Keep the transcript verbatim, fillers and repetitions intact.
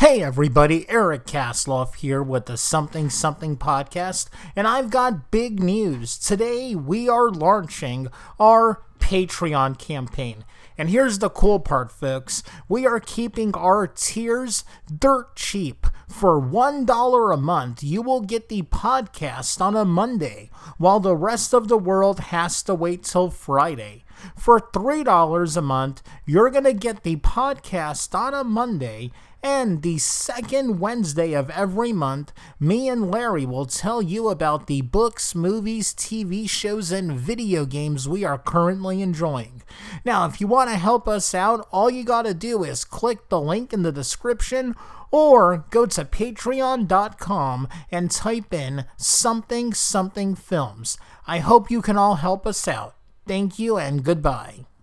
Hey everybody, Eric Kasloff here with the Something Something podcast, and I've got big news. Today we are launching our Patreon campaign. And here's the cool part, folks. We are keeping our tiers dirt cheap. For one dollar a month, you will get the podcast on a Monday, while the rest of the world has to wait till Friday. For three dollars a month, you're going to get the podcast on a Monday, and the second Wednesday of every month, me and Larry will tell you about the books, movies, T V shows, and video games we are currently enjoying. Now, if you want to help us out, all you got to do is click the link in the description or go to patreon dot com and type in Something Something Films. I hope you can all help us out. Thank you and goodbye.